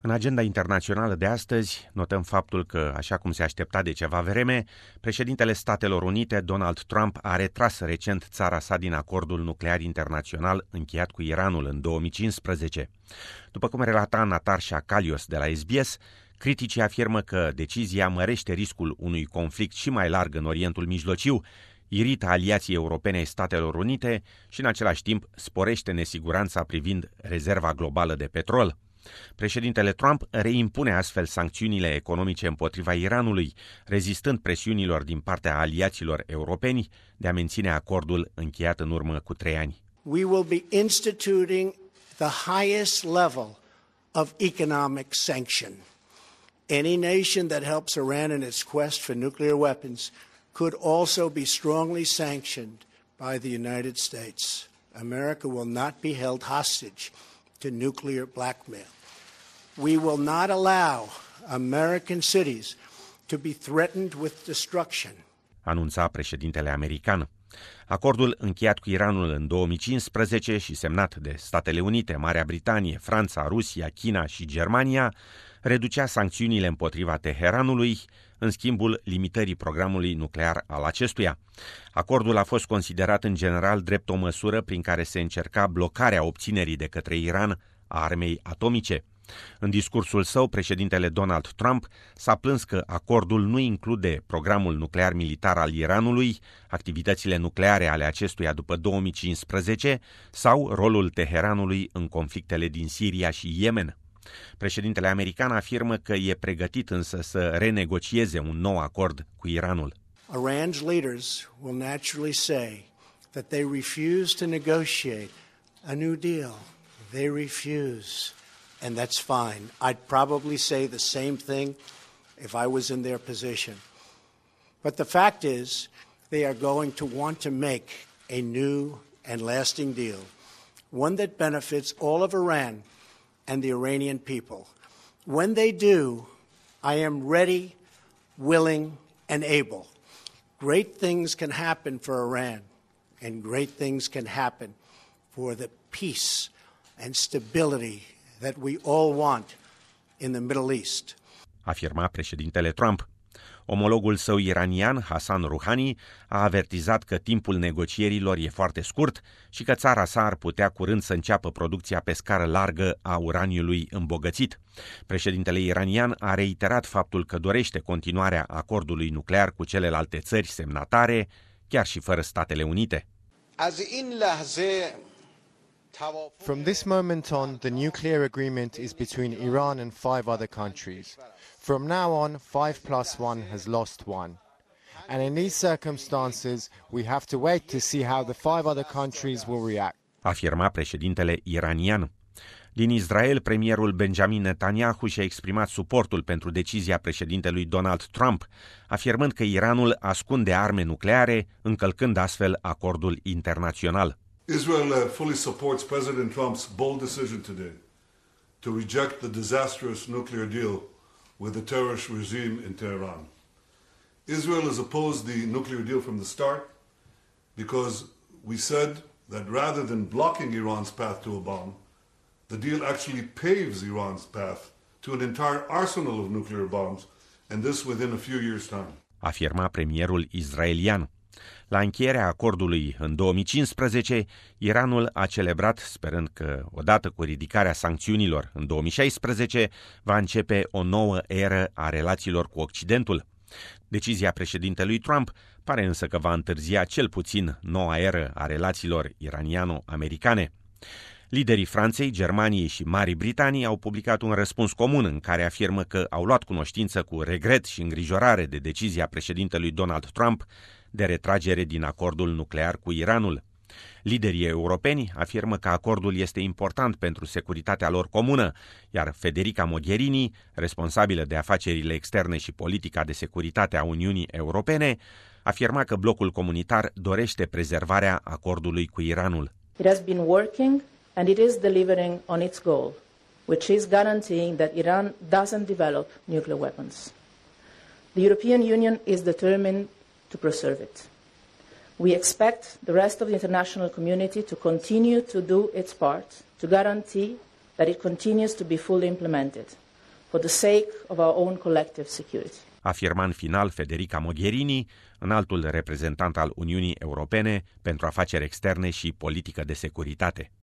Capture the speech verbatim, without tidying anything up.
În agenda internațională de astăzi, notăm faptul că, așa cum se aștepta de ceva vreme, președintele Statelor Unite, Donald Trump, a retras recent țara sa din acordul nuclear internațional încheiat cu Iranul în două mii cincisprezece. După cum relata Natasha Kalios de la S B S, criticii afirmă că decizia mărește riscul unui conflict și mai larg în Orientul Mijlociu, irită aliații europene ai Statelor Unite și, în același timp, sporește nesiguranța privind rezerva globală de petrol. Președintele Trump reimpune astfel sancțiunile economice împotriva Iranului, rezistând presiunilor din partea aliaților europeni de a menține acordul încheiat în urmă cu trei ani. We will be instituting the highest level of economic sanction. Any nation that helps Iran in its quest for nuclear weapons could also be strongly sanctioned by the United States. America will not be held hostage to nuclear blackmail. We will not allow American cities to be threatened with destruction. Anunța președintele american. Acordul încheiat cu Iranul în două mii cincisprezece și semnat de Statele Unite, Marea Britanie, Franța, Rusia, China și Germania reducea sancțiunile împotriva Teheranului în schimbul limitării programului nuclear al acestuia. Acordul a fost considerat în general drept o măsură prin care se încerca blocarea obținerii de către Iran a armei atomice. În discursul său, președintele Donald Trump s-a plâns că acordul nu include programul nuclear militar al Iranului, activitățile nucleare ale acestuia după două mii cincisprezece sau rolul Teheranului în conflictele din Siria și Yemen. Președintele american afirmă că e pregătit însă să renegocieze un nou acord cu Iranul. Iran's leaders will naturally say that they refuse to negotiate a new deal. They refuse. And that's fine. I'd probably say the same thing if I was in their position. But the fact is, they are going to want to make a new and lasting deal, one that benefits all of Iran and the Iranian people. When they do, I am ready, willing, and able. Great things can happen for Iran, and great things can happen for the peace and stability that we all want in the Middle East. Afirma președintele Trump. Omologul său iranian, Hassan Rouhani, a avertizat că timpul negocierilor e foarte scurt și că țara sa ar putea curând să înceapă producția pe scară largă a uraniului îmbogățit. Președintele iranian a reiterat faptul că dorește continuarea acordului nuclear cu celelalte țări semnatare, chiar și fără Statele Unite. From this moment on, the nuclear agreement is between Iran and five other countries. From now on, five plus one has lost one. And in these circumstances, we have to wait to see how the five other countries will react. Afirma președintele iranian. Din Israel, premierul Benjamin Netanyahu și-a exprimat suportul pentru decizia președintelui Donald Trump, afirmând că Iranul ascunde arme nucleare, încălcând astfel acordul internațional. Israel uh, fully supports President Trump's bold decision today to reject the disastrous nuclear deal with the terrorist regime in Tehran. Israel has opposed the nuclear deal from the start because we said that rather than blocking Iran's path to a bomb, the deal actually paves Iran's path to an entire arsenal of nuclear bombs, and this within a few years' time. Afirma premierul israelian. La încheierea acordului în două mii cincisprezece, Iranul a celebrat, sperând că, odată cu ridicarea sancțiunilor în două mii șaisprezece, va începe o nouă eră a relațiilor cu Occidentul. Decizia președintelui Trump pare însă că va întârzia cel puțin noua eră a relațiilor iraniano-americane. Liderii Franței, Germaniei și Marii Britanii au publicat un răspuns comun în care afirmă că au luat cunoștință cu regret și îngrijorare de decizia președintelui Donald Trump de retragere din acordul nuclear cu Iranul. Liderii europeni afirmă că acordul este important pentru securitatea lor comună, iar Federica Mogherini, responsabilă de afacerile externe și politica de securitate a Uniunii Europene, afirma că blocul comunitar dorește prezervarea acordului cu Iranul. It has been working and it is delivering on its goal, which is guaranteeing that Iran doesn't develop nuclear weapons. The European Union is determined to preserve it. We expect the rest of the international community to continue to do its part to guarantee that it continues to be fully implemented. for the sake of our own collective security. Afirma în final Federica Mogherini, înaltul reprezentant al Uniunii Europene pentru afaceri externe și politică de securitate.